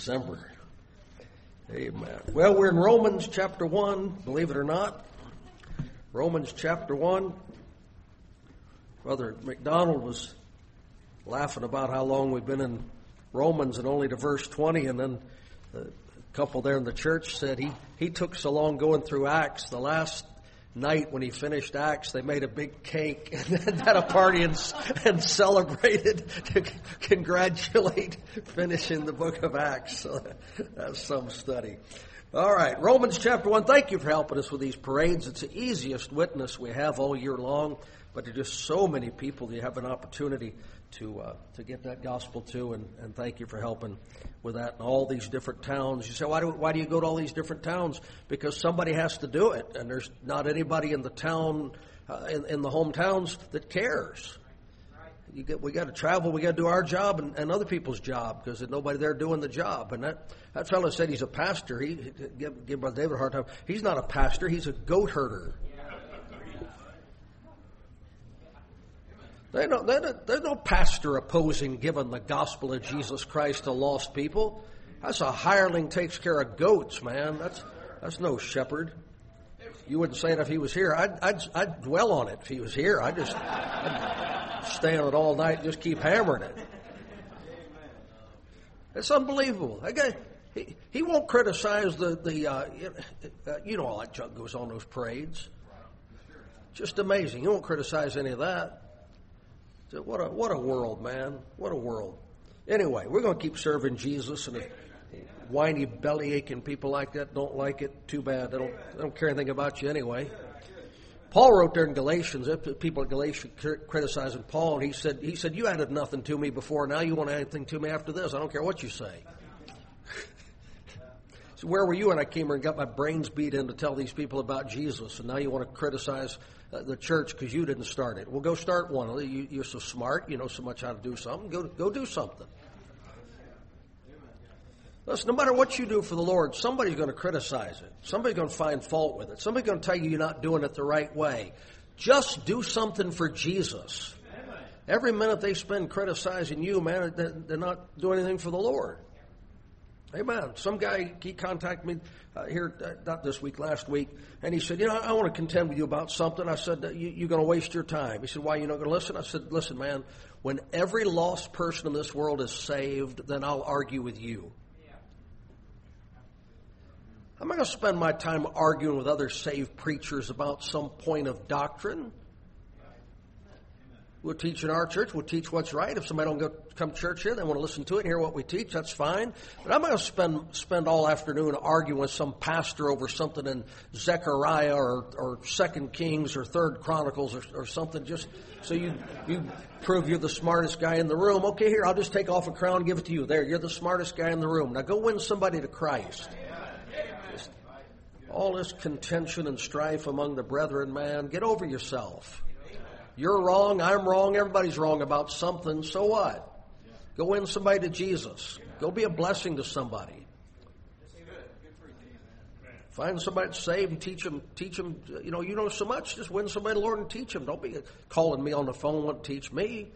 December. Amen. Well, we're in Romans chapter 1, believe it or not. Romans chapter 1. Brother McDonald was laughing about how long we've been in Romans and only to verse 20, and then the couple there in the church said he took so long going through Acts. The last night when he finished Acts, they made a big cake and had a party and celebrated to congratulate finishing the book of Acts. So that's some study. All right, Romans chapter 1. Thank you for helping us with these parades. It's the easiest witness we have all year long, but there's just so many people that you have an opportunity to get that gospel to, and thank you for helping with that in all these different towns. You say, why do you go to all these different towns? Because somebody has to do it, and there's not anybody in the town, in the hometowns that cares. We got to travel, we got to do our job and other people's job, because there's nobody there doing the job. And that fellow said he's a pastor. He give Brother David a hard time. He's not a pastor, he's a goat herder. There's no pastor opposing giving the gospel of Jesus Christ to lost people. That's a hireling takes care of goats, man. That's no shepherd. You wouldn't say it if he was here. I'd dwell on it if he was here. I'd stay on it all night and just keep hammering it. It's unbelievable. That guy, he won't criticize you know all that junk goes on those parades. Just amazing. He won't criticize any of that. So what a world, man. What a world. Anyway, we're going to keep serving Jesus, and if whiny, belly-aching people like that don't like it, too bad. They don't care anything about you anyway. Paul wrote there in Galatians, people in Galatia criticizing Paul, and he said, you added nothing to me before, now you want to add anything to me after this. I don't care what you say. So where were you when I came here and got my brains beat in to tell these people about Jesus, and now you want to criticize the church because you didn't start it? Well, go start one. You're so smart, you know so much how to do something. Go do something. Listen, no matter what you do for the Lord, somebody's going to criticize it. Somebody's going to find fault with it. Somebody's going to tell you you're not doing it the right way. Just do something for Jesus. Every minute they spend criticizing you, man, they're not doing anything for the Lord. Amen. Some guy, he contacted me here, not this week, last week, and he said, I want to contend with you about something. I said, you're going to waste your time. He said, why, you're not going to listen? I said, listen, man, when every lost person in this world is saved, then I'll argue with you. I'm not going to spend my time arguing with other saved preachers about some point of doctrine. We'll teach in our church. We'll teach what's right. If somebody don't come to church here, they want to listen to it and hear what we teach, that's fine. But I'm not going to spend all afternoon arguing with some pastor over something in Zechariah or 2 Kings or 3 Chronicles or something, just so you prove you're the smartest guy in the room. Okay, here, I'll just take off a crown and give it to you. There, you're the smartest guy in the room. Now go win somebody to Christ. Just all this contention and strife among the brethren, man, get over yourself. You're wrong, I'm wrong, everybody's wrong about something, so what? Go win somebody to Jesus. Go be a blessing to somebody. Find somebody that's saved and teach them, you know so much, just win somebody to the Lord and teach them. Don't be calling me on the phone and want to teach me.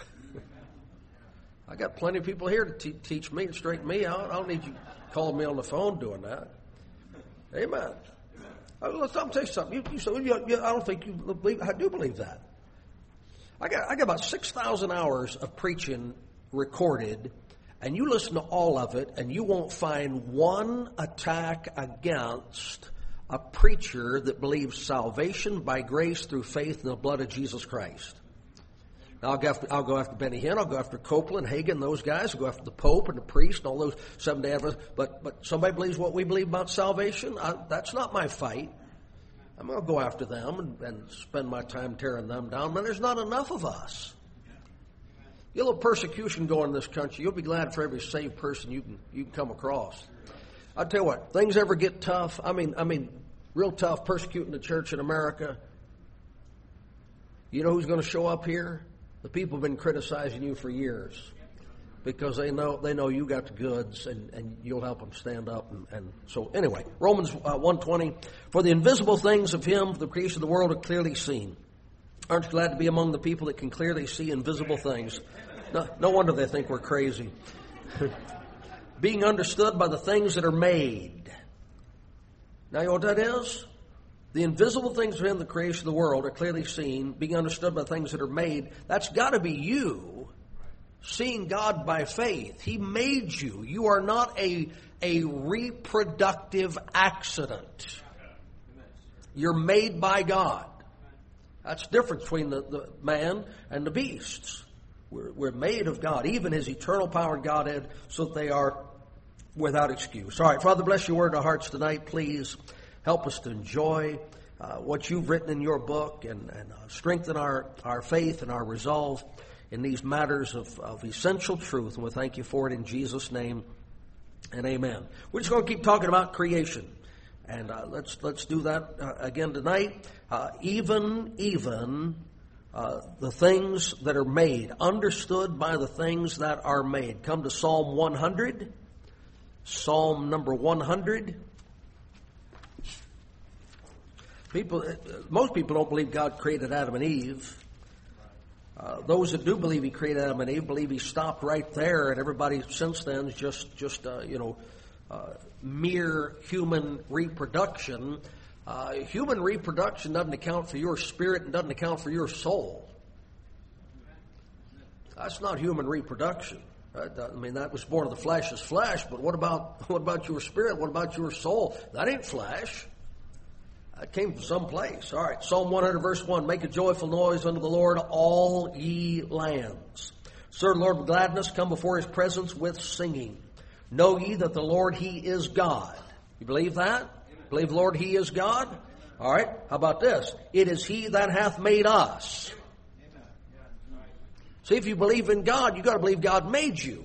I got plenty of people here to teach me and straighten me out. I don't need you calling me on the phone doing that. Amen. I'll tell you something. I don't think you believe. I do believe that. I got about 6,000 hours of preaching recorded, and you listen to all of it, and you won't find one attack against a preacher that believes salvation by grace through faith in the blood of Jesus Christ. Now, I'll go after Benny Hinn, I'll go after Copeland, Hagin, those guys. I'll go after the Pope and the priest and all those Seventh-day Adventists. But somebody believes what we believe about salvation? That's not my fight. I'm going to go after them and spend my time tearing them down. Man, there's not enough of us. Get a little persecution going in this country. You'll be glad for every saved person you can come across. I'll tell you what, things ever get tough. I mean, real tough, persecuting the church in America. You know who's going to show up here? The people have been criticizing you for years because they know you got the goods and you'll help them stand up. And so anyway, Romans 1:20, for the invisible things of him, the creation of the world, are clearly seen. Aren't you glad to be among the people that can clearly see invisible things? No wonder they think we're crazy. being understood by the things that are made. Now, you know what that is? The invisible things within the creation of the world are clearly seen, being understood by things that are made. That's got to be you seeing God by faith. He made you. You are not a reproductive accident. You're made by God. That's the difference between the man and the beasts. We're made of God, even His eternal power and Godhead, so that they are without excuse. All right, Father, bless your word in our hearts tonight. Please help us to enjoy what you've written in your book and strengthen our faith and our resolve in these matters of essential truth. And we thank you for it in Jesus' name and amen. We're just going to keep talking about creation. And let's do that again tonight. Even the things that are made, understood by the things that are made. Come to Psalm 100. Psalm number 100. Most people don't believe God created Adam and Eve. Those that do believe He created Adam and Eve believe He stopped right there, and everybody since then is just mere human reproduction. Human reproduction doesn't account for your spirit and doesn't account for your soul. That's not human reproduction. That was born of the flesh is flesh, but what about your spirit? What about your soul? That ain't flesh. That came from someplace. All right, Psalm 100, verse 1. Make a joyful noise unto the Lord, all ye lands. Serve the Lord with gladness. Come before His presence with singing. Know ye that the Lord, He is God. You believe that? Amen. Believe the Lord, He is God? All right, how about this? It is He that hath made us. Amen. See, if you believe in God, you've got to believe God made you.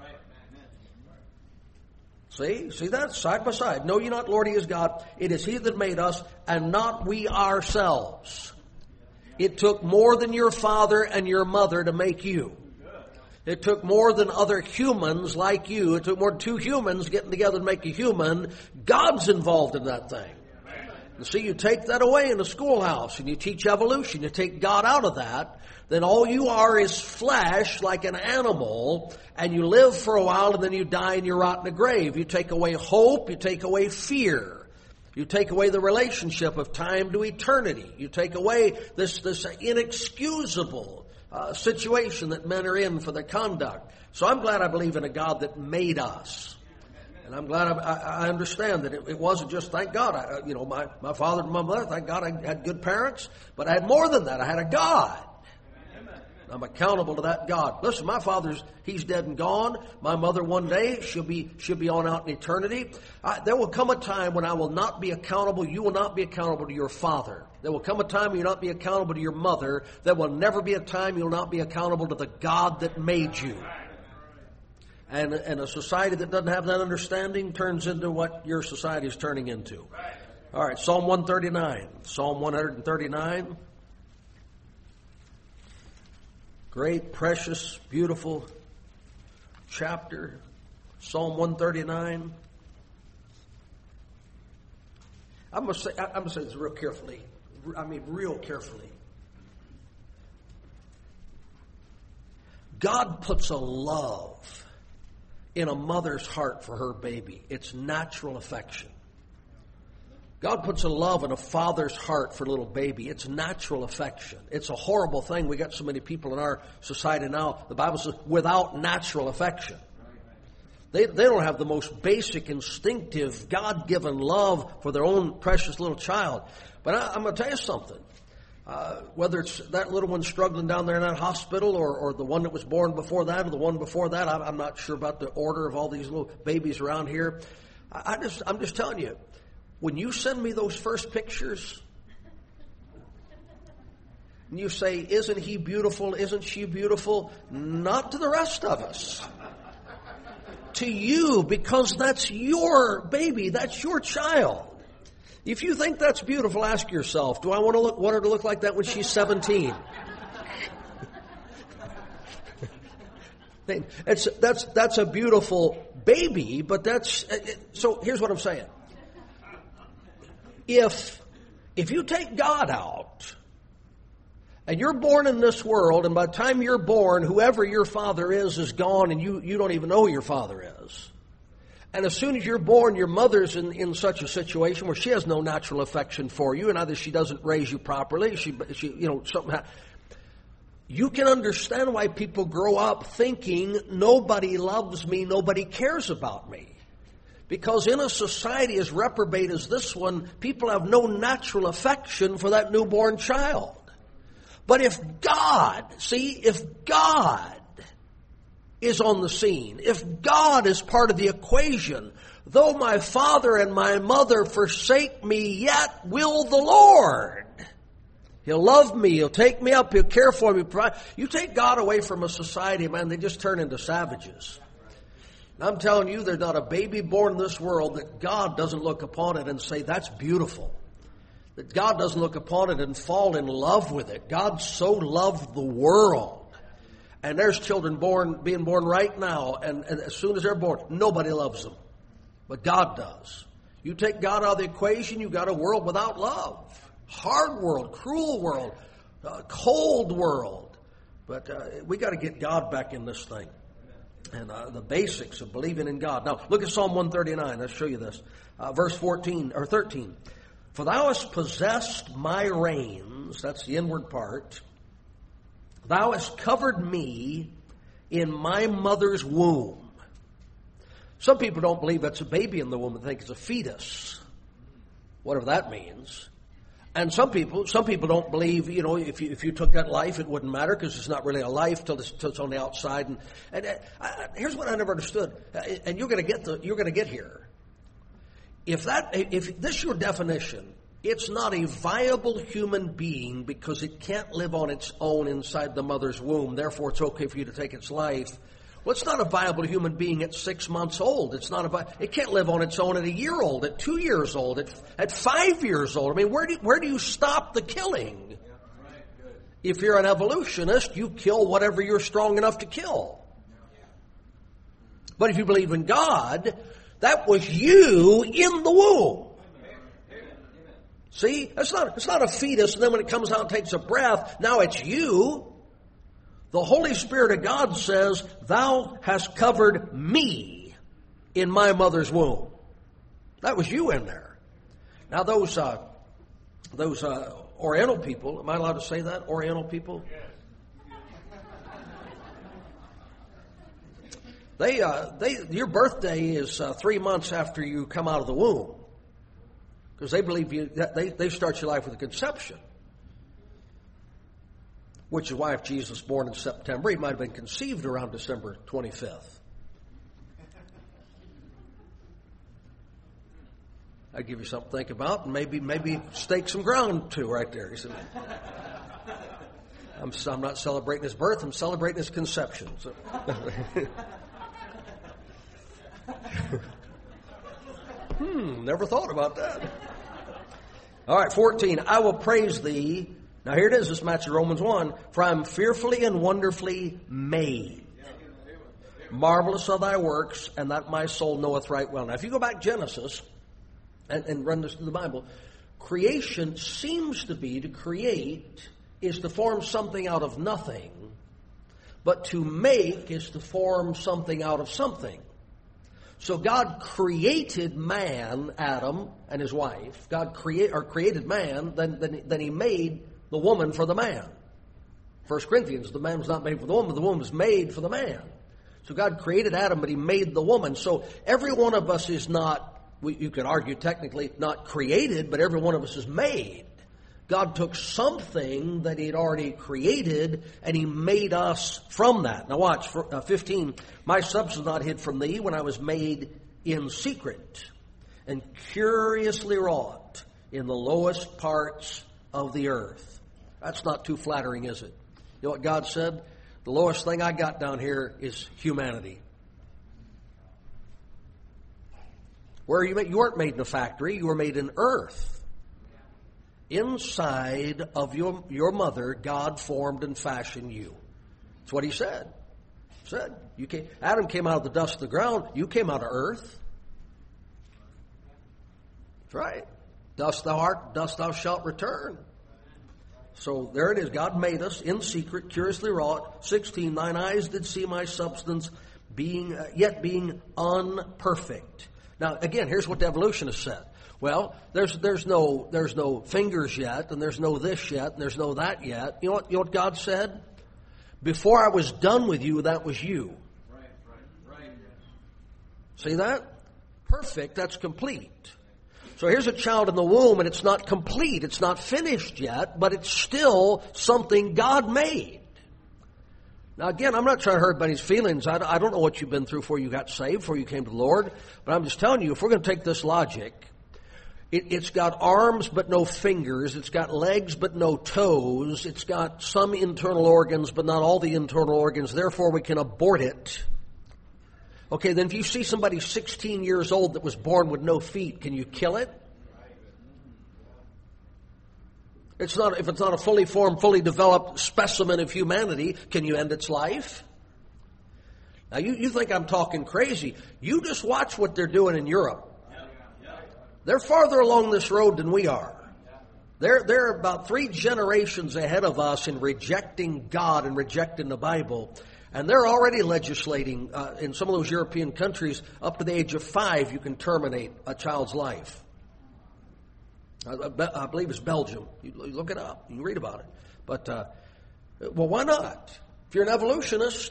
See that? Side by side. Know ye not, Lord, He is God. It is He that made us, and not we ourselves. It took more than your father and your mother to make you. It took more than other humans like you. It took more than two humans getting together to make a human. God's involved in that thing. And see, you take that away in the schoolhouse and you teach evolution. You take God out of that. Then all you are is flesh like an animal, and you live for a while and then you die and you rot in a grave. You take away hope. You take away fear. You take away the relationship of time to eternity. You take away this inexcusable situation that men are in for their conduct. So I'm glad I believe in a God that made us. And I'm glad I understand that it wasn't just, thank God, my father and my mother, thank God I had good parents, but I had more than that. I had a God. I'm accountable to that God. Listen, my father's, he's dead and gone. My mother one day, she'll be on out in eternity. There will come a time when I will not be accountable. You will not be accountable to your father. There will come a time when you'll not be accountable to your mother. There will never be a time you'll not be accountable to the God that made you. And a society that doesn't have that understanding turns into what your society is turning into. All right, Psalm 139. Psalm 139. Great, precious, beautiful chapter. Psalm 139. I'm going to say this real carefully. Real carefully. God puts a love in a mother's heart for her baby. It's natural affection. God puts a love in a father's heart for a little baby. It's natural affection. It's a horrible thing. We got so many people in our society now, the Bible says, without natural affection. They don't have the most basic, instinctive, God-given love for their own precious little child. But I'm going to tell you something. Whether it's that little one struggling down there in that hospital or the one that was born before that or the one before that, I'm not sure about the order of all these little babies around here. I'm just telling you, when you send me those first pictures and you say, isn't he beautiful, isn't she beautiful? Not to the rest of us. To you, because that's your baby, that's your child. If you think that's beautiful, ask yourself, do I want her to look like that when she's 17? That's a beautiful baby, but so here's what I'm saying. If you take God out, and you're born in this world, and by the time you're born, whoever your father is gone, and you don't even know who your father is. And as soon as you're born, your mother's in such a situation where she has no natural affection for you, and either she doesn't raise you properly, she something. You can understand why people grow up thinking nobody loves me, nobody cares about me. Because in a society as reprobate as this one, people have no natural affection for that newborn child. But if God is on the scene, if God is part of the equation, though my father and my mother forsake me, yet will the Lord. He'll love me, He'll take me up, He'll care for me. You take God away from a society, man, they just turn into savages. And I'm telling you, there's not a baby born in this world that God doesn't look upon it and say, that's beautiful. That God doesn't look upon it and fall in love with it. God so loved the world. And there's children being born right now, and as soon as they're born, nobody loves them. But God does. You take God out of the equation, you've got a world without love. Hard world, cruel world, cold world. But we got to get God back in this thing. And the basics of believing in God. Now, look at Psalm 139. Let's show you this. Verse 14 or 13. For thou hast possessed my reins, that's the inward part. Thou hast covered me in my mother's womb. Some people don't believe that's a baby in the womb. They think it's a fetus, whatever that means. And some people don't believe, if you took that life, it wouldn't matter because it's not really a life till it's on the outside. And here's what I never understood, and you're going to get here. If this is your definition, it's not a viable human being because it can't live on its own inside the mother's womb. Therefore, it's okay for you to take its life. Well, it's not a viable human being at 6 months old. It can't live on its own at 1 year old, at 2 years old, at 5 years old. I mean, where do you stop the killing? If you're an evolutionist, you kill whatever you're strong enough to kill. But if you believe in God, that was you in the womb. See, it's not a fetus, and then when it comes out and takes a breath, now it's you. The Holy Spirit of God says, thou hast covered me in my mother's womb. That was you in there. Now those Oriental people, am I allowed to say that? Oriental people? Your birthday is 3 months after you come out of the womb. Because they believe they start your life with a conception. Which is why if Jesus was born in September, he might have been conceived around December 25th. I'd give you something to think about, and maybe stake some ground to right there. He said, I'm not celebrating his birth, I'm celebrating his conception. So. Never thought about that. All right, 14. I will praise thee. Now here it is. This matches Romans 1. For I am fearfully and wonderfully made. Marvelous are thy works, and that my soul knoweth right well. Now if you go back to Genesis and run this through the Bible, creation seems to be, to create is to form something out of nothing. But to make is to form something out of something. So God created man, Adam and his wife. God created man, then he made the woman for the man. 1 Corinthians, the man was not made for the woman was made for the man. So God created Adam, but he made the woman. So every one of us is not, you could argue technically, not created, but every one of us is made. God took something that he had already created, and he made us from that. Now watch, 15. My substance not hid from thee when I was made in secret and curiously wrought in the lowest parts of the earth. That's not too flattering, is it? You know what God said? The lowest thing I got down here is humanity. Where are you made? You weren't made in a factory. You were made in earth. Inside of your mother, God formed and fashioned you. That's what he said. He said, Adam came out of the dust of the ground. You came out of earth. That's right. Dust thou art, dust thou shalt return. So there it is. God made us in secret, curiously wrought. 16, thine eyes did see my substance, yet being unperfect. Now, again, here's what the evolutionists said. Well, there's no fingers yet, and there's no this yet, and there's no that yet. You know what God said? Before I was done with you, that was you. Right. See that? Perfect, that's complete. So here's a child in the womb, and it's not complete. It's not finished yet, but it's still something God made. Now, again, I'm not trying to hurt anybody's feelings. I don't know what you've been through before you got saved, before you came to the Lord. But I'm just telling you, if we're going to take this logic, it's got arms but no fingers. It's got legs but no toes. It's got some internal organs but not all the internal organs. Therefore, we can abort it. Okay, then if you see somebody 16 years old that was born with no feet, can you kill it? If it's not a fully formed, fully developed specimen of humanity, can you end its life? Now, you think I'm talking crazy. You just watch what they're doing in Europe. They're farther along this road than we are. They're about 3 generations ahead of us in rejecting God and rejecting the Bible. And they're already legislating in some of those European countries, up to the age of 5, you can terminate a child's life. I believe it's Belgium. You look it up. You can read about it. But, well, why not? If you're an evolutionist.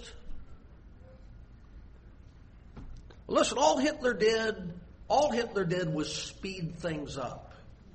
Listen, all Hitler did was speed things up.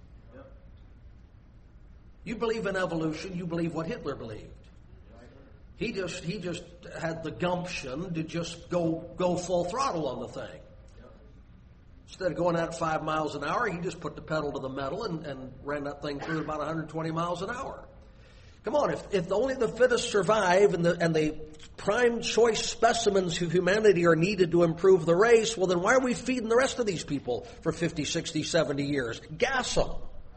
You believe in evolution, you believe what Hitler believed. He just had the gumption to just go full throttle on the thing. Instead of going at 5 miles an hour, he just put the pedal to the metal and ran that thing through at about 120 miles an hour. Come on, if only the fittest survive and the prime choice specimens of humanity are needed to improve the race, well then why are we feeding the rest of these people for 50, 60, 70 years? Gas them.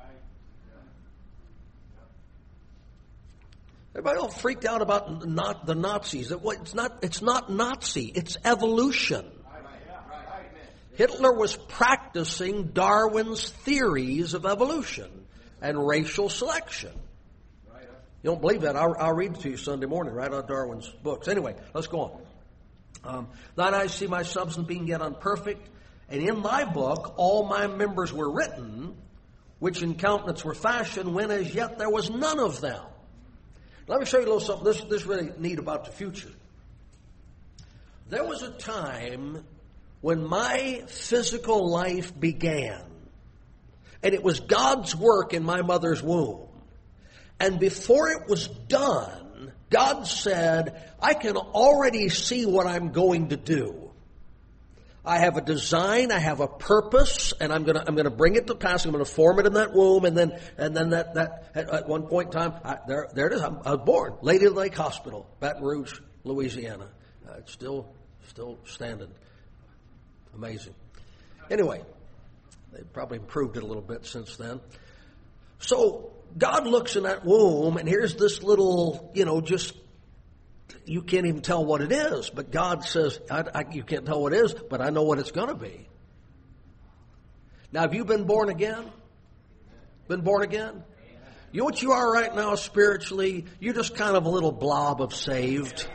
Everybody all freaked out about the Nazis. It's not Nazi, it's evolution. Hitler was practicing Darwin's theories of evolution and racial selection. You don't believe that? I'll read it to you Sunday morning, right out of Darwin's books. Anyway, let's go on. Thine eyes see my substance being yet unperfect, and in thy book all my members were written, which in countenance were fashioned, when as yet there was none of them. Let me show you a little something. This is really neat about the future. There was a time when my physical life began, and it was God's work in my mother's womb. And before it was done, God said, I can already see what I'm going to do. I have a design, I have a purpose, and I'm going to bring it to pass. I'm going to form it in that womb, and then that at one point in time, there it is. I was born, Lady Lake Hospital, Baton Rouge, Louisiana. It's still standing. Amazing. Anyway, they've probably improved it a little bit since then. So God looks in that womb, and here's this little, just, you can't even tell what it is. But God says, you can't tell what it is, but I know what it's going to be. Now, have you been born again? Been born again? You know what you are right now spiritually? You're just kind of a little blob of saved.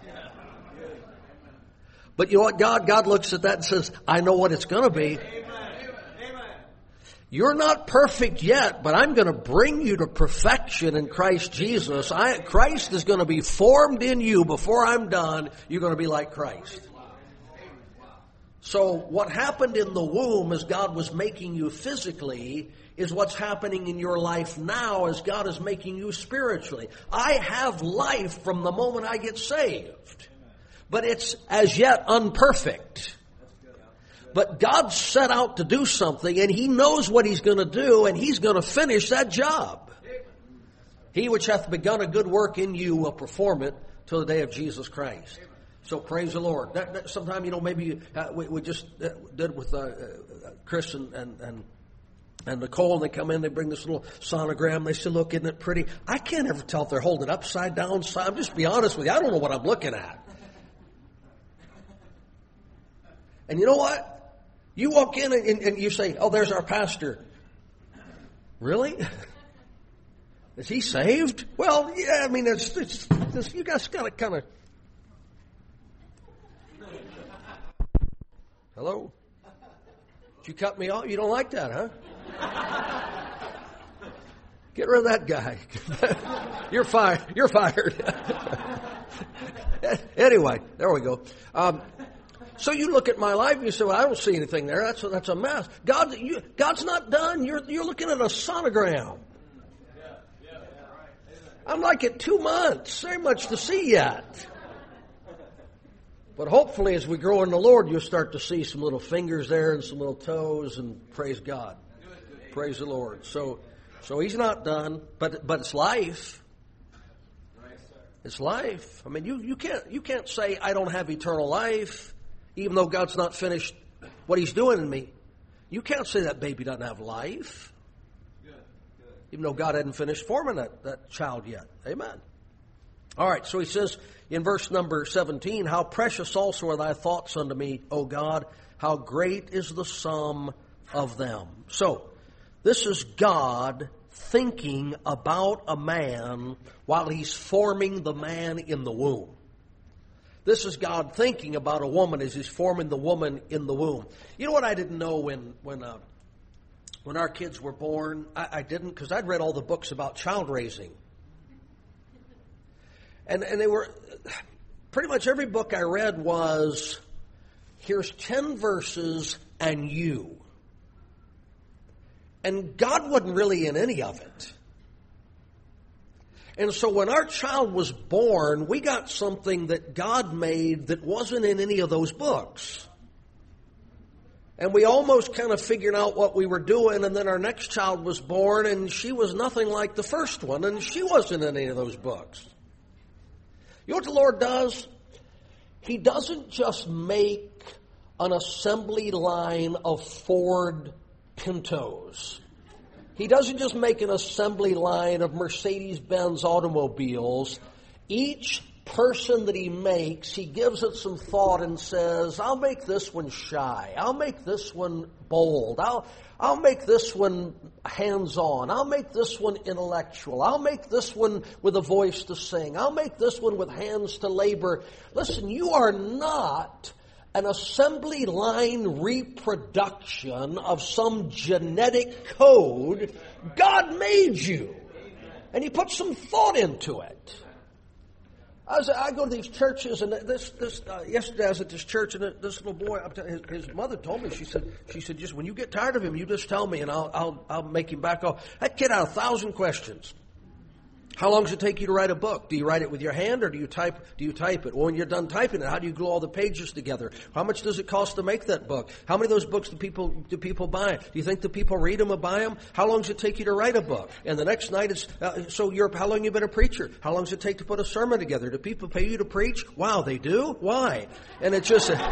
But you know what? God looks at that and says, I know what it's going to be. You're not perfect yet, but I'm going to bring you to perfection in Christ Jesus. Christ is going to be formed in you before I'm done. You're going to be like Christ. So what happened in the womb as God was making you physically is what's happening in your life now as God is making you spiritually. I have life from the moment I get saved, but it's as yet unperfect. But God set out to do something, and He knows what He's going to do, and He's going to finish that job. He which hath begun a good work in you will perform it till the day of Jesus Christ. So praise the Lord. Sometime, maybe we just did with Chris and Nicole, and they come in, they bring this little sonogram. They say, look, isn't it pretty? I can't ever tell if they're holding it upside down. I'm just be honest with you. I don't know what I'm looking at. And you know what? You walk in and you say, oh, there's our pastor. Really? Is he saved? Well, yeah, I mean, it's you guys got to kind of... Hello? Did you cut me off? You don't like that, huh? Get rid of that guy. You're fired. You're fired. Anyway, there we go. So you look at my life and you say, well, I don't see anything there. That's a mess. God's not done. You're looking at a sonogram. I'm like at 2 months. Very much to see yet. But hopefully as we grow in the Lord, you'll start to see some little fingers there and some little toes, and praise God. Praise the Lord. So He's not done, but it's life. It's life. I mean, you can't say I don't have eternal life, even though God's not finished what He's doing in me. You can't say that baby doesn't have life, even though God hadn't finished forming that child yet. Amen. All right, so he says in verse number 17, how precious also are thy thoughts unto me, O God, how great is the sum of them. So, this is God thinking about a man while He's forming the man in the womb. This is God thinking about a woman as He's forming the woman in the womb. You know what I didn't know when our kids were born? I didn't, because I'd read all the books about child raising. And they were, pretty much every book I read was, here's 10 verses and you. And God wasn't really in any of it. And so when our child was born, we got something that God made that wasn't in any of those books. And we almost kind of figured out what we were doing, and then our next child was born, and she was nothing like the first one, and she wasn't in any of those books. You know what the Lord does? He doesn't just make an assembly line of Ford Pintos. He doesn't just make an assembly line of Mercedes-Benz automobiles. Each person that He makes, He gives it some thought and says, I'll make this one shy. I'll make this one bold. I'll make this one hands-on. I'll make this one intellectual. I'll make this one with a voice to sing. I'll make this one with hands to labor. Listen, you are not an assembly line reproduction of some genetic code. God made you. And He put some thought into it. I go to these churches, and yesterday I was at this church, and this little boy, his mother told me, she said, just when you get tired of him, you just tell me, and I'll make him back off. That kid had 1,000 questions. How long does it take you to write a book? Do you write it with your hand, or do you type it? Well, when you're done typing it, how do you glue all the pages together? How much does it cost to make that book? How many of those books do people buy? Do you think the people read them or buy them? How long does it take you to write a book? And the next night how long you been a preacher? How long does it take to put a sermon together? Do people pay you to preach? Wow, they do? Why? And it's just, and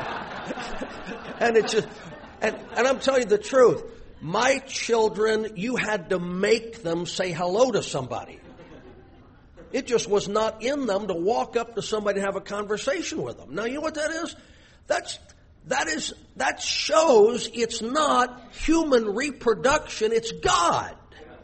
I'm telling you the truth. My children, you had to make them say hello to somebody. It just was not in them to walk up to somebody and have a conversation with them. Now, you know what that is? That shows it's not human reproduction, it's God.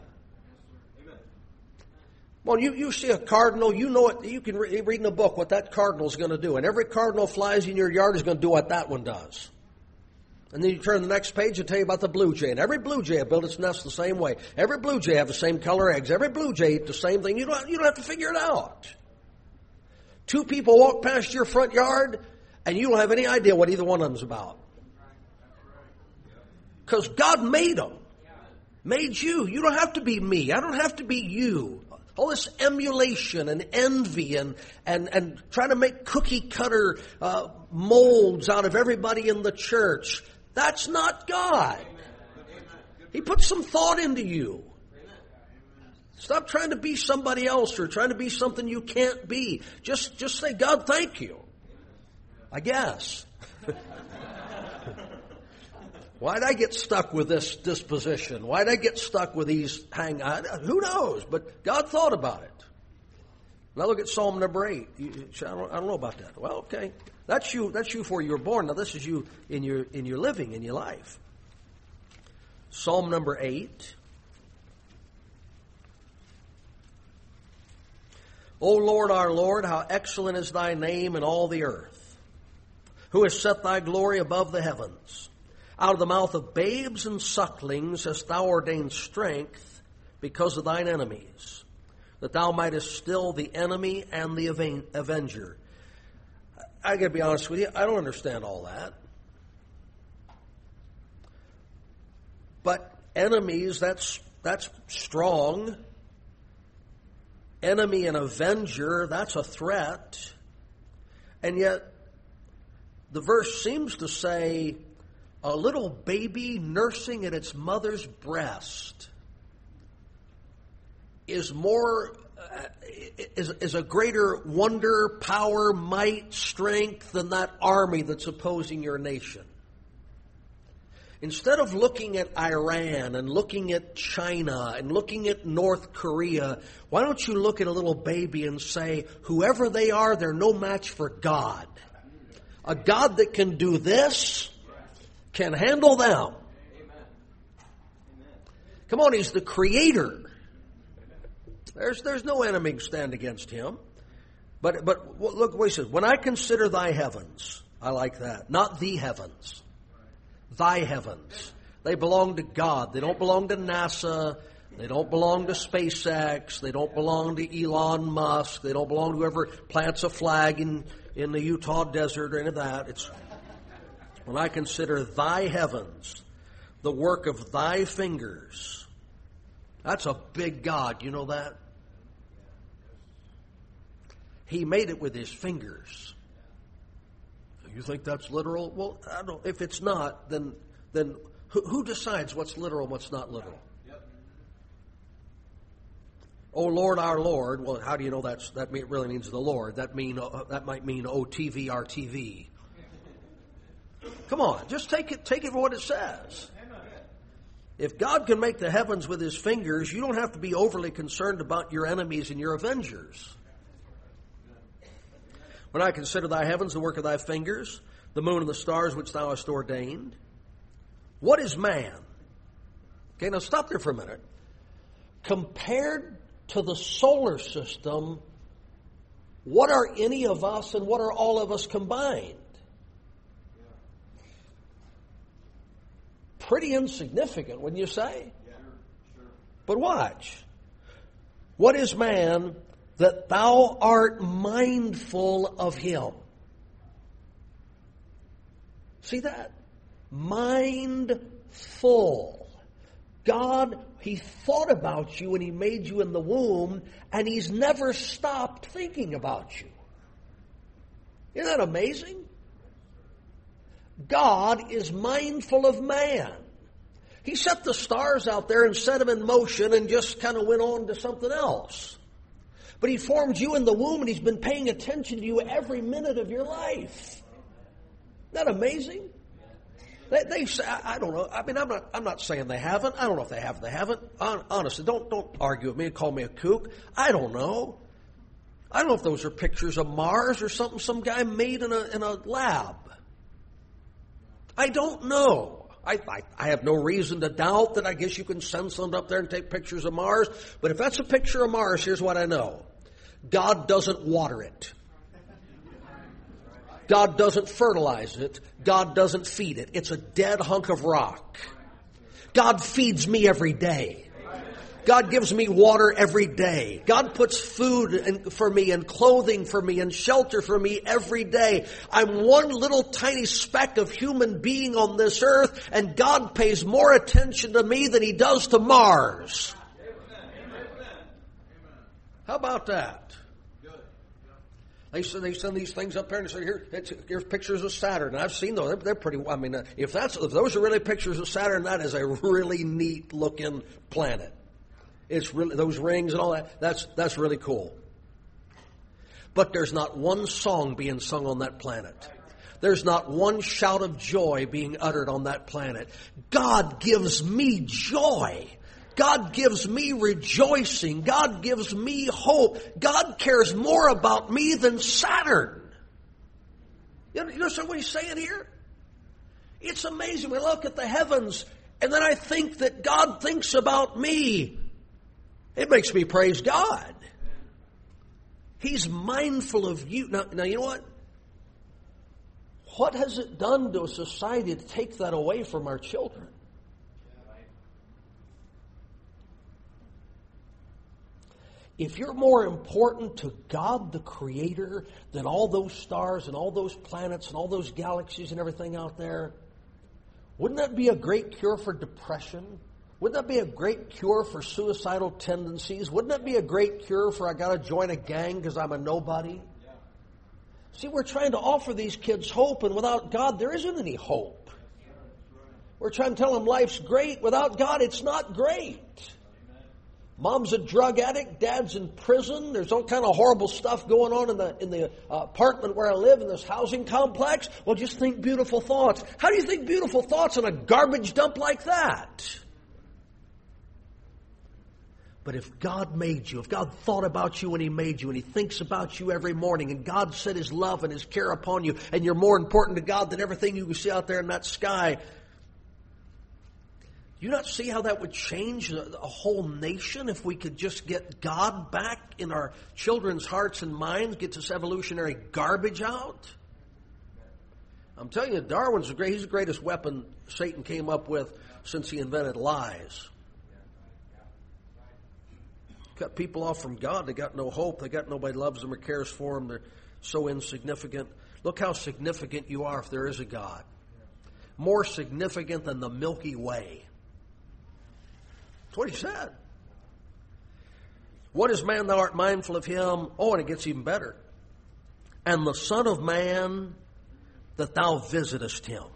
Well, you see a cardinal, you know it, you can read in a book what that cardinal's going to do. And every cardinal flies in your yard is going to do what that one does. And then you turn to the next page and tell you about the blue jay. And every blue jay built its nest the same way. Every blue jay have the same color eggs. Every blue jay eat the same thing. You don't have to figure it out. 2 people walk past your front yard, and you don't have any idea what either one of them's about. Because God made them. Made you. You don't have to be me. I don't have to be you. All this emulation and envy and trying to make cookie cutter molds out of everybody in the church. That's not God. He put some thought into you. Stop trying to be somebody else or trying to be something you can't be. Just say, God, thank you. I guess. Why'd I get stuck with this disposition? Why'd I get stuck with these who knows? But God thought about it. Now look at Psalm number 8. I don't know about that. Well, okay. That's you before you were born. Now this is you in your living, in your life. Psalm number 8. O Lord, our Lord, how excellent is thy name in all the earth. Who has set thy glory above the heavens? Out of the mouth of babes and sucklings hast thou ordained strength because of thine enemies, that thou mightest still the enemy and the avenger. I got to be honest with you, I don't understand all that. But enemies, that's strong. Enemy and avenger, that's a threat. And yet, the verse seems to say, a little baby nursing at its mother's breast is a greater wonder, power, might, strength than that army that's opposing your nation. Instead of looking at Iran and looking at China and looking at North Korea, why don't you look at a little baby and say, whoever they are, they're no match for God. A God that can do this can handle them. Come on, He's the Creator. There's no enemy can stand against Him. But look what He says. When I consider thy heavens, I like that. Not the heavens. Thy heavens. They belong to God. They don't belong to NASA. They don't belong to SpaceX. They don't belong to Elon Musk. They don't belong to whoever plants a flag in the Utah desert or any of that. It's when I consider thy heavens, the work of thy fingers. That's a big God. You know that? He made it with His fingers. You think that's literal? Well, I don't. If it's not, then who decides what's literal and what's not literal? Oh Lord, our Lord. Well, how do you know that really means the Lord? That might mean OTV, RTV. Come on, just take it for what it says. If God can make the heavens with His fingers, you don't have to be overly concerned about your enemies and your avengers. When I consider thy heavens, the work of thy fingers, the moon and the stars which thou hast ordained. What is man? Okay, now stop there for a minute. Compared to the solar system, what are any of us and what are all of us combined? Pretty insignificant, wouldn't you say? Yeah, sure. But watch. What is man that thou art mindful of him? See that? Mindful. God, He thought about you when He made you in the womb, and He's never stopped thinking about you. Isn't that amazing? God is mindful of man. He set the stars out there and set them in motion and just kind of went on to something else. But He formed you in the womb, and He's been paying attention to you every minute of your life. Isn't that amazing? They say, I don't know. I mean, I'm not saying they haven't. I don't know if they have. They haven't. Honestly, don't argue with me and call me a kook. I don't know. I don't know if those are pictures of Mars or something some guy made in a lab. I don't know. I have no reason to doubt that I guess you can send something up there and take pictures of Mars. But if that's a picture of Mars, here's what I know. God doesn't water it. God doesn't fertilize it. God doesn't feed it. It's a dead hunk of rock. God feeds me every day. God gives me water every day. God puts food for me and clothing for me and shelter for me every day. I'm one little tiny speck of human being on this earth, and God pays more attention to me than He does to Mars. How about that? They send these things up there and say, here's pictures of Saturn. And I've seen those. They're pretty, I mean, if those are really pictures of Saturn, that is a really neat looking planet. It's really, those rings and all that, that's really cool. But there's not one song being sung on that planet. There's not one shout of joy being uttered on that planet. God gives me joy. God gives me rejoicing. God gives me hope. God cares more about me than Saturn. You understand what He's saying here? It's amazing. We look at the heavens, and then I think that God thinks about me. It makes me praise God. He's mindful of you. Now you know what? What has it done to a society to take that away from our children? If you're more important to God the Creator than all those stars and all those planets and all those galaxies and everything out there, wouldn't that be a great cure for depression? Wouldn't that be a great cure for suicidal tendencies? Wouldn't that be a great cure for I got to join a gang because I'm a nobody? See, we're trying to offer these kids hope, and without God, there isn't any hope. We're trying to tell them life's great. Without God, it's not great. Mom's a drug addict. Dad's in prison. There's all kind of horrible stuff going on in the apartment where I live, in this housing complex. Well, just think beautiful thoughts. How do you think beautiful thoughts in a garbage dump like that? But if God made you, if God thought about you when He made you, and He thinks about you every morning, and God set His love and His care upon you, and you're more important to God than everything you can see out there in that sky, do you not see how that would change a whole nation if we could just get God back in our children's hearts and minds, get this evolutionary garbage out? I'm telling you, Darwin's he's the greatest weapon Satan came up with since he invented lies. Cut people off from God. They got no hope. They got nobody loves them or cares for them. They're so insignificant. Look how significant you are if there is a God. More significant than the Milky Way. That's what He said. What is man thou art mindful of him? Oh, and it gets even better. And the Son of Man that thou visitest him.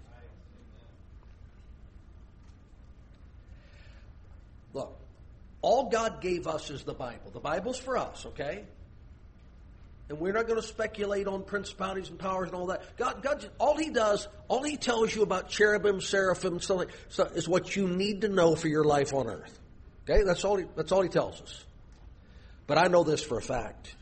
Look. All God gave us is the Bible. The Bible's for us, okay? And we're not going to speculate on principalities and powers and all that. God, all He tells you about cherubim, seraphim, something is what you need to know for your life on earth. Okay? That's all He tells us. But I know this for a fact.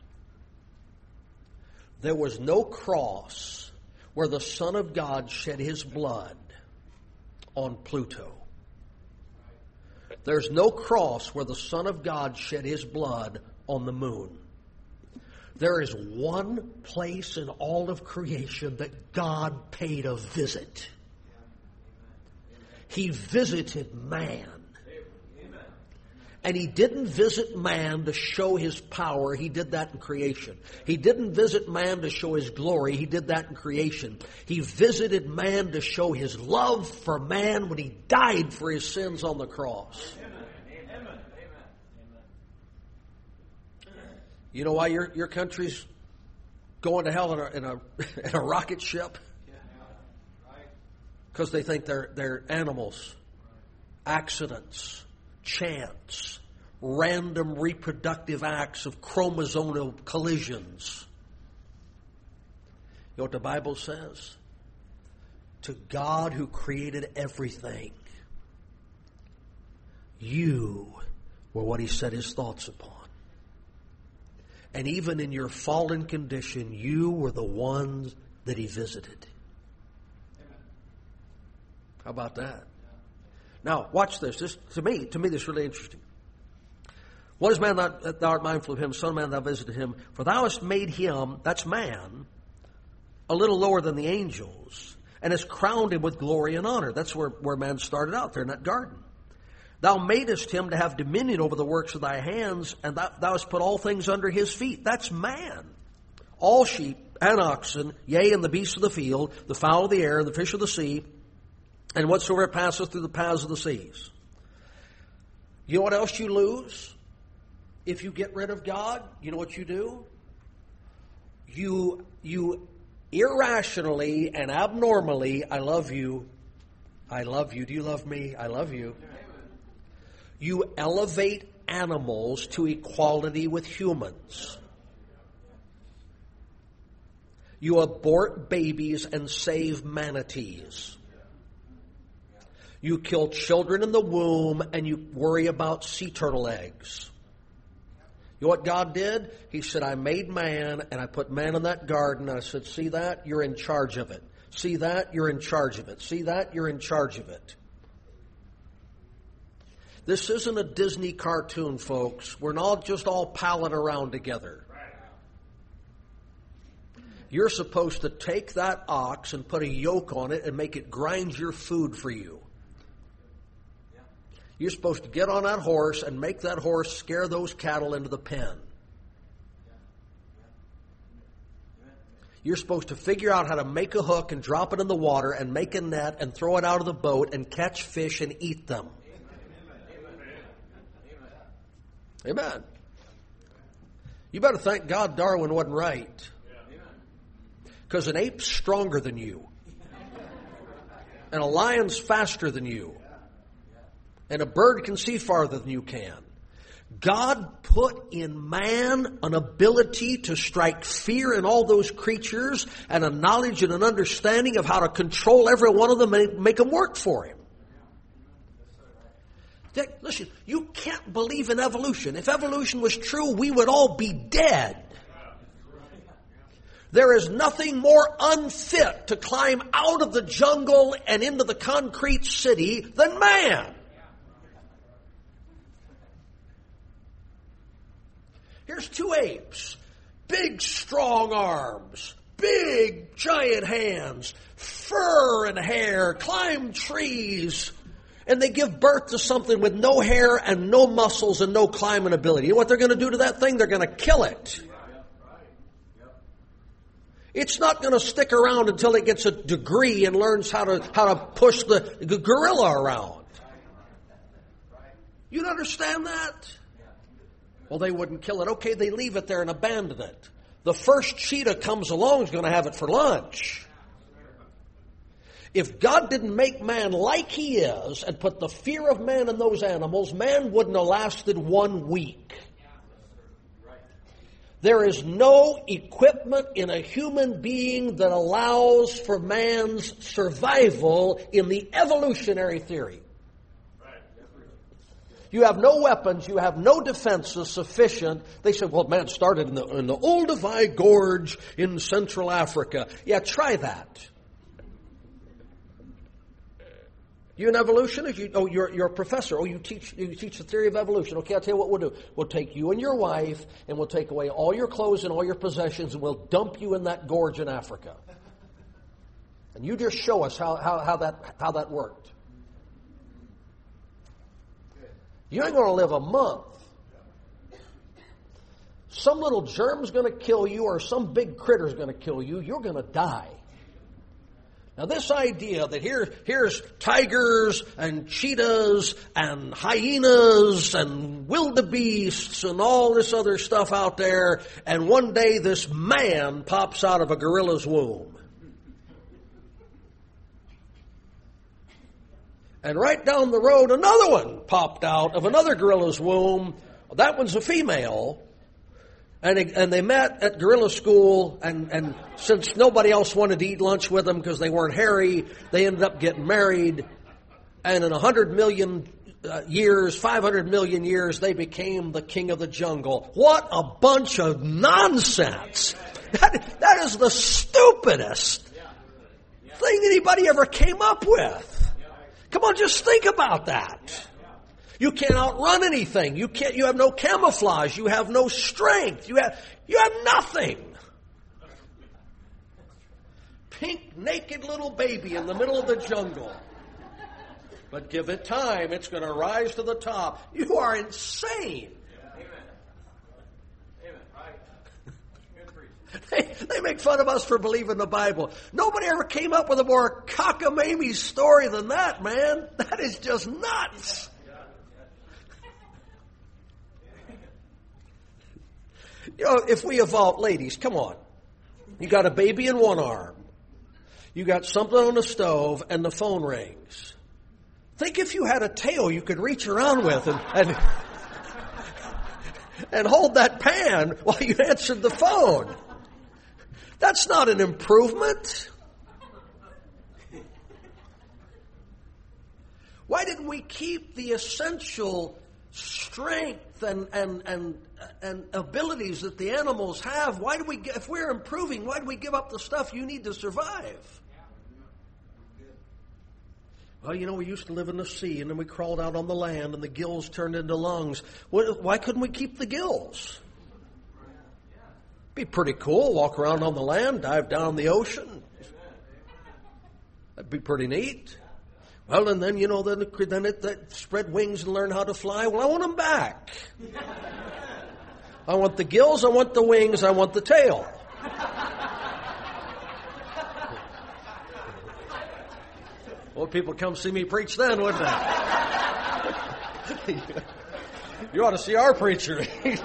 There was no cross where the Son of God shed His blood on Pluto. There's no cross where the Son of God shed His blood on the moon. There is one place in all of creation that God paid a visit. He visited man. And He didn't visit man to show His power. He did that in creation. He didn't visit man to show His glory. He did that in creation. He visited man to show His love for man when He died for his sins on the cross. Amen. You know why your country's going to hell in a rocket ship? Because they think they're animals, accidents, chance, random reproductive acts of chromosomal collisions. You know what the Bible says? To God who created everything, you were what He set His thoughts upon. And even in your fallen condition, you were the ones that He visited. How about that? Now, watch this. To me, this is really interesting. What is man that thou art mindful of him? Son of man, thou visited him. For thou hast made him, that's man, a little lower than the angels, and hast crowned him with glory and honor. That's where man started out there in that garden. Thou madest him to have dominion over the works of thy hands, and thou hast put all things under his feet. That's man. All sheep and oxen, yea, and the beasts of the field, the fowl of the air, and the fish of the sea, and whatsoever passeth through the paths of the seas. You know what else you lose? If you get rid of God, you know what you do? You irrationally and abnormally, I love you. Do you love me? I love you. You elevate animals to equality with humans. You abort babies and save manatees. You kill children in the womb and you worry about sea turtle eggs. You know what God did? He said, I made man and I put man in that garden. And I said, see that? You're in charge of it. See that? You're in charge of it. See that? You're in charge of it. This isn't a Disney cartoon, folks. We're not just all palling around together. You're supposed to take that ox and put a yoke on it and make it grind your food for you. You're supposed to get on that horse and make that horse scare those cattle into the pen. You're supposed to figure out how to make a hook and drop it in the water and make a net and throw it out of the boat and catch fish and eat them. Amen. You better thank God Darwin wasn't right. Because an ape's stronger than you. And a lion's faster than you. And a bird can see farther than you can. God put in man an ability to strike fear in all those creatures and a knowledge and an understanding of how to control every one of them and make them work for him. Listen, you can't believe in evolution. If evolution was true, we would all be dead. There is nothing more unfit to climb out of the jungle and into the concrete city than man. Here's two apes. Big, strong arms. Big, giant hands. Fur and hair. Climb trees. And they give birth to something with no hair and no muscles and no climbing ability. You know what they're going to do to that thing? They're going to kill it. It's not going to stick around until it gets a degree and learns how to push the gorilla around. You understand that? Well, they wouldn't kill it. Okay, they leave it there and abandon it. The first cheetah comes along is going to have it for lunch. If God didn't make man like he is and put the fear of man in those animals, man wouldn't have lasted 1 week. There is no equipment in a human being that allows for man's survival in the evolutionary theory. You have no weapons, you have no defenses sufficient. They said, well, man started in the Olduvai Gorge in Central Africa. Yeah, try that. You an evolutionist? You're a professor. Oh, you teach the theory of evolution. Okay, I'll tell you what we'll do. We'll take you and your wife, and we'll take away all your clothes and all your possessions, and we'll dump you in that gorge in Africa. And you just show us how that worked. You ain't going to live a month. Some little germ's going to kill you, or some big critter's going to kill you. You're going to die. Now this idea that here's tigers and cheetahs and hyenas and wildebeests and all this other stuff out there, and one day this man pops out of a gorilla's womb. And right down the road, another one popped out of another gorilla's womb. That one's a female. And they met at gorilla school, and since nobody else wanted to eat lunch with them because they weren't hairy, they ended up getting married. And in 100 million years, 500 million years, they became the king of the jungle. What a bunch of nonsense! That is the stupidest thing anybody ever came up with. Come on, just think about that. You can't outrun anything. You have no camouflage. You have no strength. You have nothing. Pink, naked little baby in the middle of the jungle. But give it time, it's going to rise to the top. You are insane. They make fun of us for believing the Bible. Nobody ever came up with a more cockamamie story than that, man. That is just nuts. You know, if we evolve, ladies, come on. You got a baby in one arm. You got something on the stove and the phone rings. Think if you had a tail you could reach around with and hold that pan while you answered the phone. That's not an improvement. Why didn't we keep the essential strength and abilities that the animals have? Why do if we're improving, why do we give up the stuff you need to survive? Well, you know, we used to live in the sea, and then we crawled out on the land, and the gills turned into lungs. Why couldn't we keep the gills? Be pretty cool. Walk around on the land, dive down the ocean. That'd be pretty neat. Well, and then, then it spread wings and learn how to fly. Well, I want them back. I want the gills, I want the wings, I want the tail. Well, people come see me preach then, wouldn't they? You ought to see our preacher.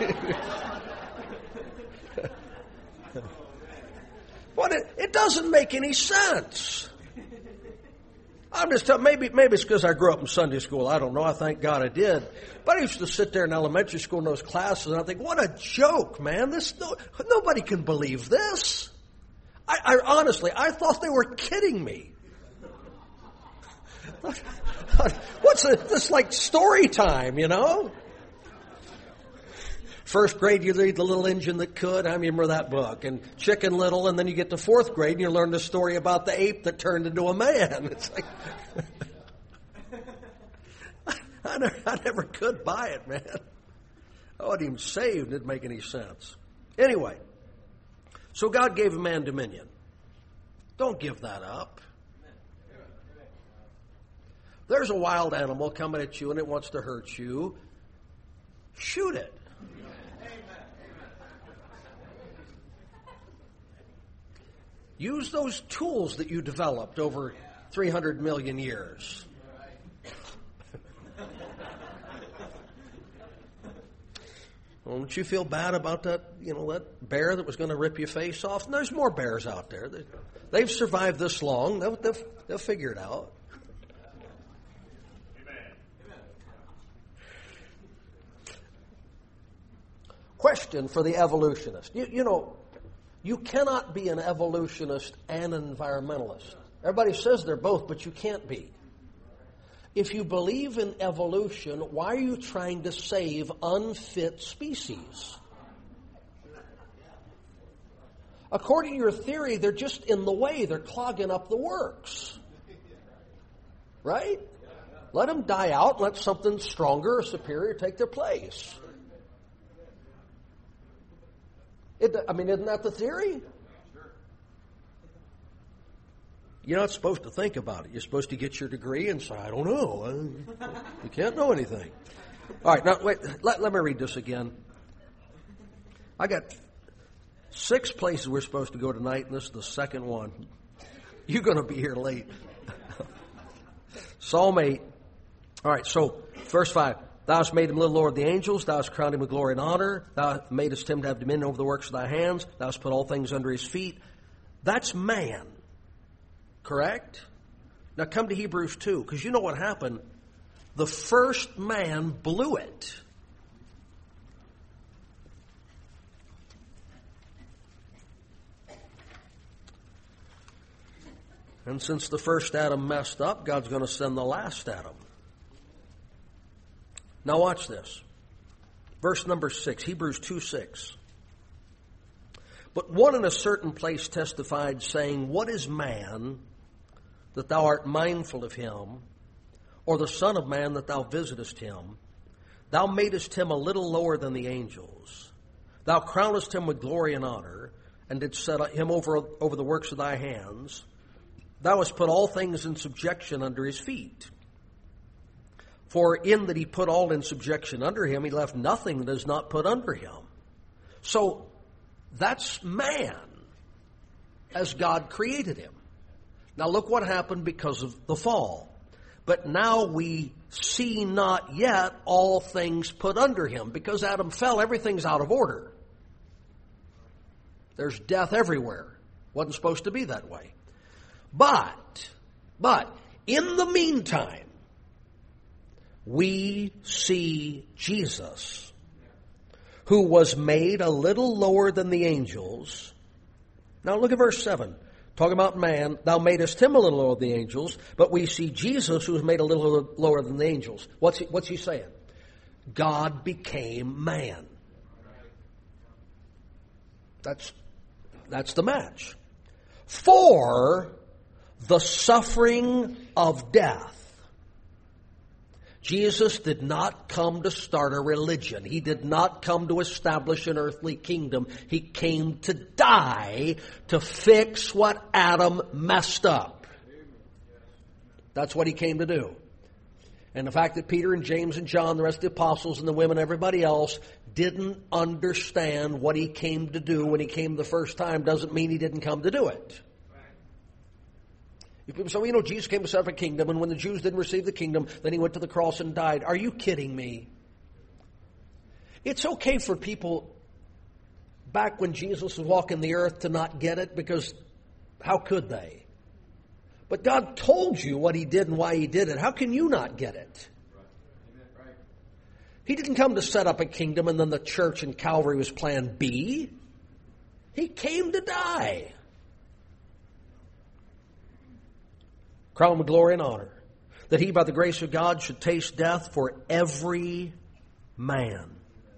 But it doesn't make any sense. I'm just telling, maybe it's because I grew up in Sunday school. I don't know. I thank God I did. But I used to sit there in elementary school in those classes, and I think, what a joke, man! Nobody can believe this. I honestly, I thought they were kidding me. What's this like story time, First grade, you read The Little Engine That Could. I remember that book. And Chicken Little, and then you get to fourth grade, and you learn the story about the ape that turned into a man. It's like, I never could buy it, man. I wasn't even saved. It didn't make any sense. Anyway, so God gave a man dominion. Don't give that up. There's a wild animal coming at you, and it wants to hurt you. Shoot it. Use those tools that you developed over 300 million years. Don't you feel bad about that bear that was going to rip your face off? And there's more bears out there. They've survived this long. They'll figure it out. Question for the evolutionist. You cannot be an evolutionist and an environmentalist. Everybody says they're both, but you can't be. If you believe in evolution, why are you trying to save unfit species? According to your theory, they're just in the way. They're clogging up the works. Right? Let them die out. Let something stronger or superior take their place. Isn't that the theory? You're not supposed to think about it. You're supposed to get your degree and say, I don't know. You can't know anything. All right, now wait. Let me read this again. I got 6 places we're supposed to go tonight, and this is the second one. You're going to be here late. Psalm 8. All right, so verse 5. Thou hast made him little lower than the angels. Thou hast crowned him with glory and honor. Thou madest him to have dominion over the works of thy hands. Thou hast put all things under his feet. That's man. Correct? Now come to Hebrews 2, because you know what happened. The first man blew it. And since the first Adam messed up, God's going to send the last Adam. Now watch this. Verse number 6, Hebrews 2:6. But one in a certain place testified, saying, What is man that thou art mindful of him, or the son of man that thou visitest him? Thou madest him a little lower than the angels. Thou crownest him with glory and honor, and didst set him over the works of thy hands. Thou hast put all things in subjection under his feet. For in that he put all in subjection under him, he left nothing that is not put under him. So that's man as God created him. Now look what happened because of the fall. But now we see not yet all things put under him. Because Adam fell, everything's out of order. There's death everywhere. Wasn't supposed to be that way. But in the meantime, we see Jesus, who was made a little lower than the angels. Now look at verse 7. Talking about man, thou madest him a little lower than the angels, but we see Jesus, who was made a little lower than the angels. What's he saying? God became man. That's the match. For the suffering of death, Jesus did not come to start a religion. He did not come to establish an earthly kingdom. He came to die to fix what Adam messed up. That's what He came to do. And the fact that Peter and James and John, the rest of the apostles and the women, everybody else, didn't understand what He came to do when He came the first time doesn't mean He didn't come to do it. People say, well, Jesus came to set up a kingdom, and when the Jews didn't receive the kingdom, then He went to the cross and died. Are you kidding me? It's okay for people back when Jesus was walking the earth to not get it, because how could they? But God told you what He did and why He did it. How can you not get it? He didn't come to set up a kingdom and then the church and Calvary was plan B. He came to die. Crown with glory and honor, that He by the grace of God should taste death for every man.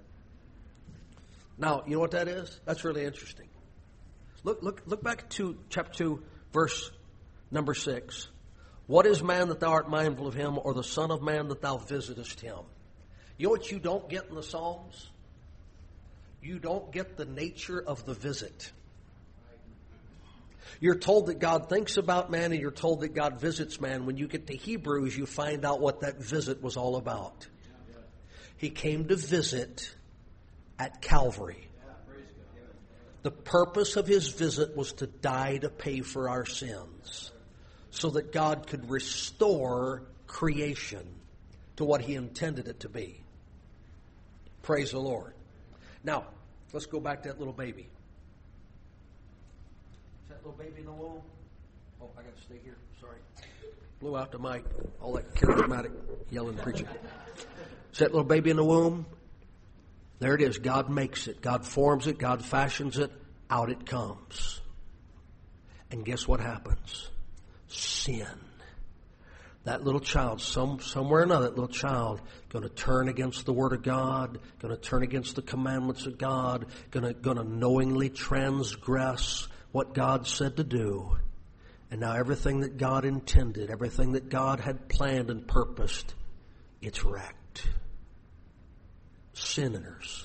Now, you know what that is? That's really interesting. Look back to chapter 2, verse number 6. What is man that thou art mindful of him, or the son of man that thou visitest him? You know what you don't get in the Psalms? You don't get the nature of the visit. You're told that God thinks about man, and you're told that God visits man. When you get to Hebrews, you find out what that visit was all about. He came to visit at Calvary. The purpose of His visit was to die to pay for our sins, so that God could restore creation to what He intended it to be. Praise the Lord. Now, let's go back to that little baby. Is that little baby in the womb? Oh, I got to stay here. Sorry. Blew out the mic. All that charismatic yelling preaching. Is that little baby in the womb? There it is. God makes it. God forms it. God fashions it. Out it comes. And guess what happens? Sin. That little child, somewhere or another, that little child, going to turn against the Word of God, going to turn against the commandments of God, going to knowingly transgress what God said to do. And now everything that God intended, everything that God had planned and purposed, it's wrecked. Sinners.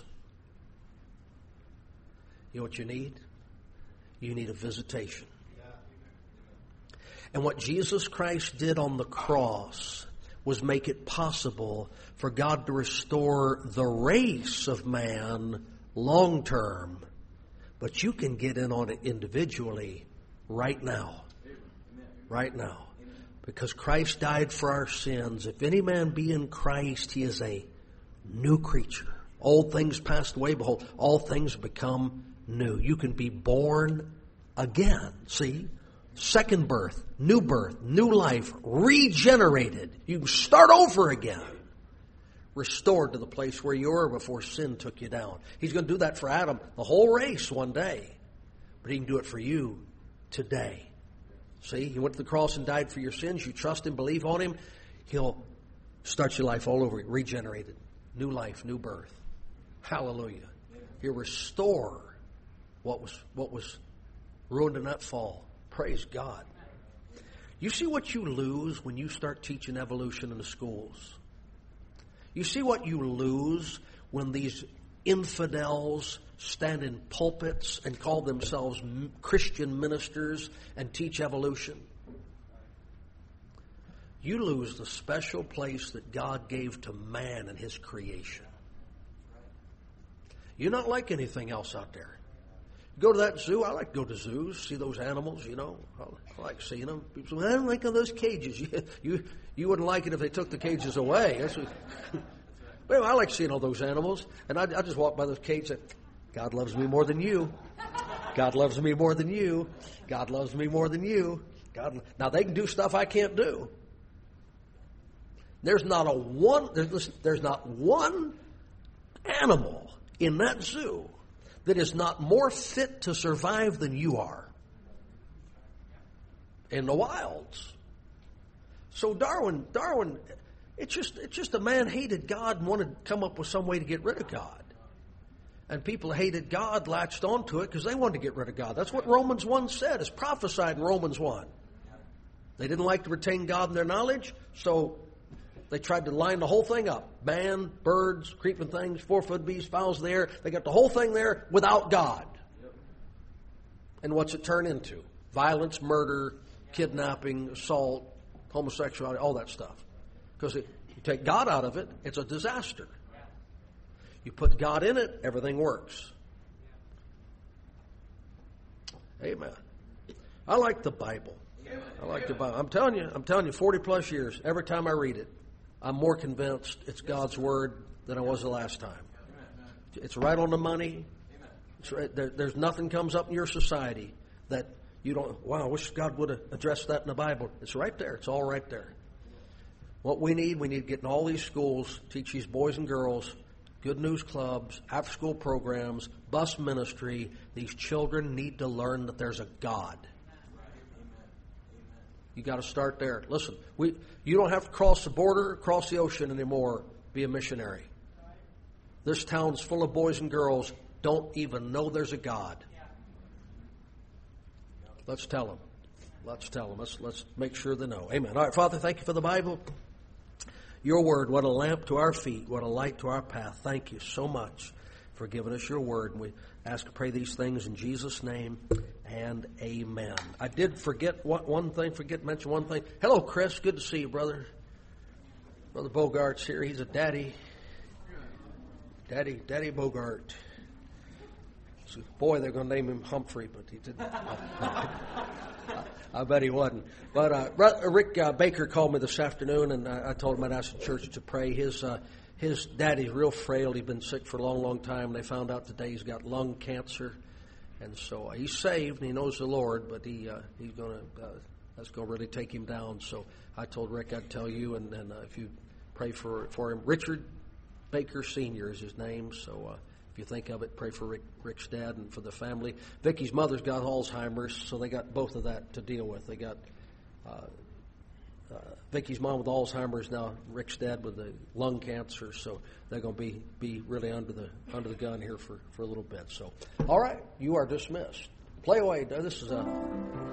You know what you need? You need a visitation. And what Jesus Christ did on the cross was make it possible for God to restore the race of man long term. But you can get in on it individually right now. Right now. Because Christ died for our sins. If any man be in Christ, he is a new creature. Old things passed away. Behold, all things become new. You can be born again. See? Second birth, new life, regenerated. You can start over again. Restored to the place where you were before sin took you down. He's going to do that for Adam, the whole race, one day. But He can do it for you today. See, He went to the cross and died for your sins. You trust Him, believe on Him. He'll start your life all over, regenerated. New life, new birth. Hallelujah. He'll restore what was ruined in that fall. Praise God. You see what you lose when you start teaching evolution in the schools? You see what you lose when these infidels stand in pulpits and call themselves Christian ministers and teach evolution? You lose the special place that God gave to man and his creation. You're not like anything else out there. Go to that zoo. I like to go to zoos, see those animals, you know. I like seeing them. People say, I don't like those cages. You wouldn't like it if they took the cages away. But anyway, I like seeing all those animals. And I just walk by those cages and say, God loves me more than you. God loves me more than you. God loves me more than you. Now, they can do stuff I can't do. There's not one animal in that zoo that is not more fit to survive than you are in the wilds. So Darwin, it's just a man hated God and wanted to come up with some way to get rid of God. And people hated God, latched onto it because they wanted to get rid of God. That's what Romans 1 said. It's prophesied in Romans 1. They didn't like to retain God in their knowledge, so They tried to line the whole thing up. Man, birds, creeping things, 4-foot beasts, fowls of the air. They got the whole thing there without God. And what's it turn into? Violence, murder, kidnapping, assault, homosexuality, all that stuff. Because you take God out of it, it's a disaster. You put God in it, everything works. Amen. I like the Bible. I like the Bible. I'm telling you, 40 plus years, every time I read it, I'm more convinced it's God's Word than I was the last time. It's right on the money. It's right, there's nothing comes up in your society that you don't, wow, I wish God would have addressed that in the Bible. It's right there. It's all right there. What we need to get in all these schools, teach these boys and girls, good news clubs, after-school programs, bus ministry. These children need to learn that there's a God. You got to start there. Listen, you don't have to cross the border, cross the ocean anymore, be a missionary. This town's full of boys and girls don't even know there's a God. Let's tell them. Let's tell them. Let's make sure they know. Amen. All right, Father, thank you for the Bible. Your word, what a lamp to our feet, what a light to our path. Thank you so much for giving us your word. And we ask to pray these things in Jesus' name, and amen. I did forget mention one thing. Hello, Chris. Good to see you, brother. Brother Bogart's here. He's a daddy. Daddy Bogart. So, boy, they're going to name him Humphrey, but he didn't. I bet he wasn't. But Rick Baker called me this afternoon, and I told him I'd ask the church to pray. His daddy's real frail. He's been sick for a long, long time. They found out today he's got lung cancer, and so he's saved and he knows the Lord, but he's going to that's going to really take him down. So I told Rick I'd tell you, and if you pray for him. Richard Baker Sr. is his name. So if you think of it, pray for Rick's dad and for the family. Vicky's mother's got Alzheimer's, so they got both of that to deal with. They got Vicky's mom with Alzheimer's, now Rick's dad with the lung cancer, so they're going to be really under the gun here for a little bit. So, all right, you are dismissed. Play away. This is a